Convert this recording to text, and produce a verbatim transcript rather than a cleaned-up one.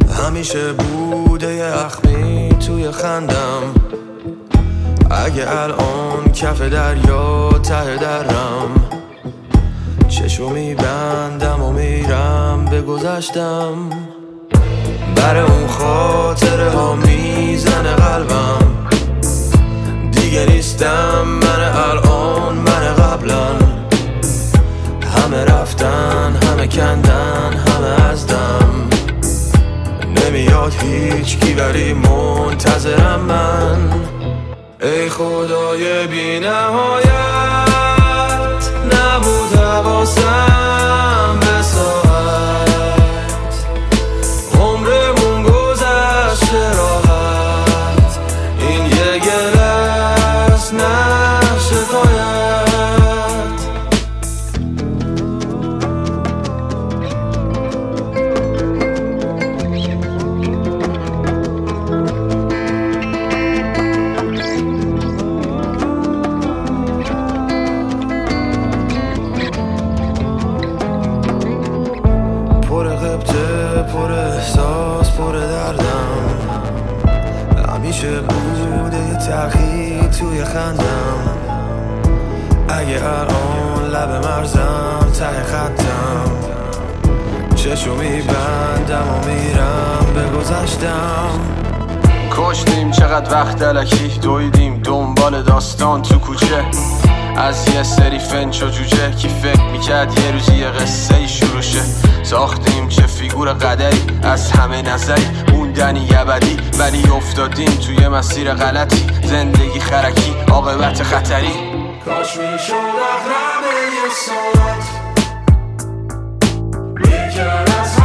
همیشه بوده یه اخمی توی خندم، اگه الان کف دریا ته درم، چشو میبندم و میرم به گذشتم. برای اون خاطره ها میزنه قلبم، دیگه نیستم من الان من قبلا. همه رفتن همه کندن همه از دم، نمیاد هیچ کی ولی منتظرم من. ای خدای بی نهایت نبود حواسم به ساعت، عمرمون گذشته راحت، این یه گله است نه شکایت. پر احساس پر دردم، همیشه بوده یه تلخی توی خندم، اگه الان لب مرزم ته خطم، چشو میبندم و میرم به گذشتم. کشتیم چقدر وقت الکی، دویدیم دنبال داستان تو کوچه، از یه سری فنچ و جوجه کی فکر میکرد یه روزی یه قصه ای شروع شه. ساختیم چه فیگور قدری از همه نظری، موندنی ابدی ولی افتادیم توی مسیر غلطی، زندگی خرکی عاقبت خطری. کاش میشد اقرب یه ساعت میکرد از